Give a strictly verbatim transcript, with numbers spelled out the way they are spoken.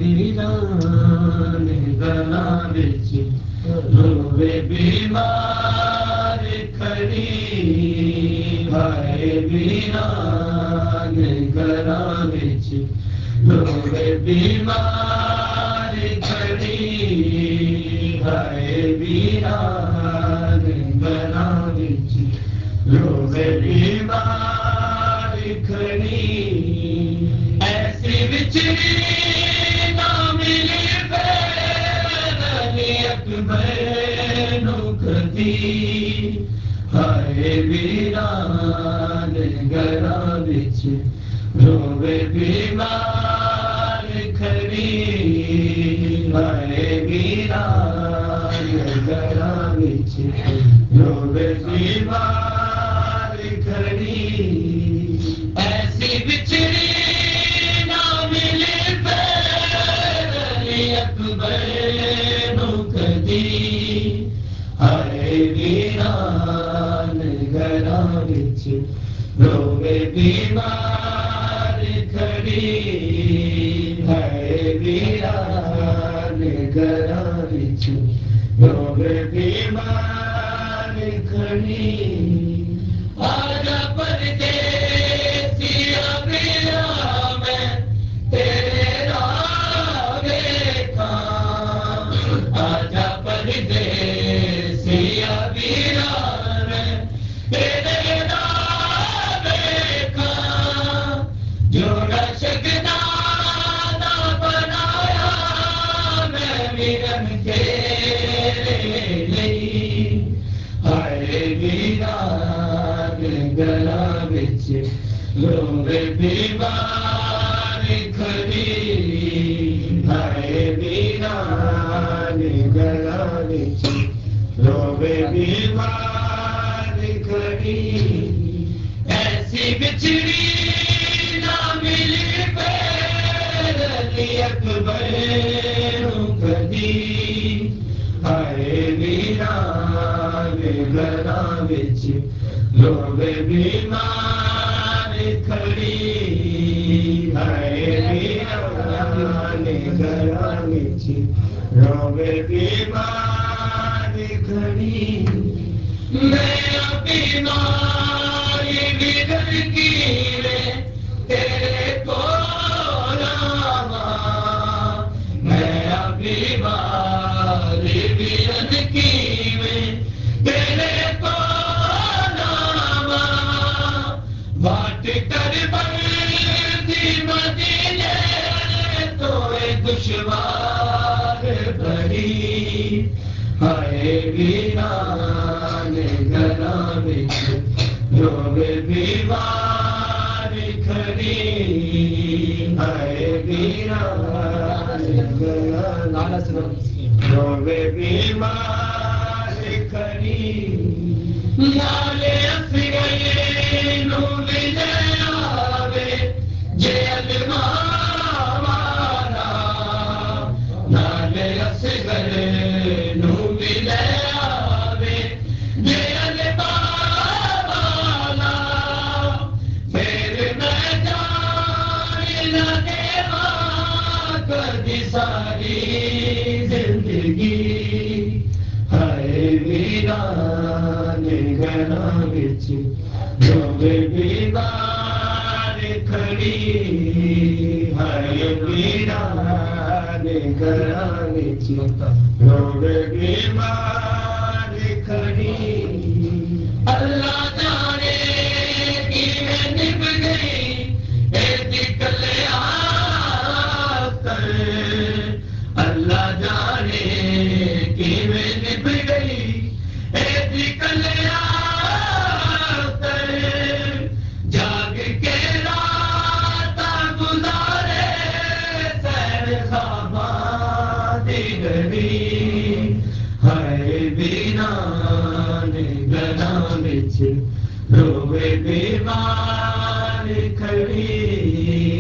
वीरान गला विच रोवे बीमार खड़ी हाय वीरान गला विच रोवे बीमार खड़ी हाय वीरान गला विच रोवे बीमार खड़ी ऐसी बिछड़ी ना मिली बेरनी अकबर नू कदी हाय वीरान गला विच रोवे बीमार खड़ी हाय वीरान गला विच रोवे बीमार खड़ी ऐसी बिछड़ी ना मिली बेरनी अकबर नू कदी हाय वीरान गला विच रोवे बीमार खड़ी हाय वीरान गला विच रोवे बीमार खड़ी आजा परदेसिया मेरा मैं तेरे राह देखा आजा परदेसिया मेरा मैं तेरे राह देखा जोड़ा शकदा ना बनाया मैं मिलन तेरे लिए हाय वीरान गला विच रोवे बीमार खड़ी हाय वीरान गला विच रोवे बीमार खड़ी ऐसी बिछड़ी ना मिली बेरनी अकबर नू कदी हाय वीरान गला विच रोवे बीमार खड़ी हाय वीरान गला विच रोवे बीमार खड़ी मैं बीमारी बिगड़ की रे तेरे को लावा मैं बीमारी बिगड़ की में तेरे को लावा बाट कर बंदी मदीने तो दुश्वार बड़ी हाय वीरान गला विच रोवे बीमार खड़ी हाय वीरान गला रोवे बीमार खड़ी नाले असगरे नू मिले आवे जे अलमा वाला नाले असगरे नू मिले आवे जे अलमा वाला फिर मैं जान न देवा कदी सारी जिंदगी हाय वीरान गला विच रोवे बीमार खड़ी हाय वीरान गला विच रोवे बीमार खड़ी अल्लाह जाने कि मैं निभ गई ऐसी कल्याण अल्लाह जाने कि मैं निभ गई ऐसी कल्याण जाग के रात गुजारे सैर खाबादी गली हाय वीरान गला विच रोवे बीमार खड़ी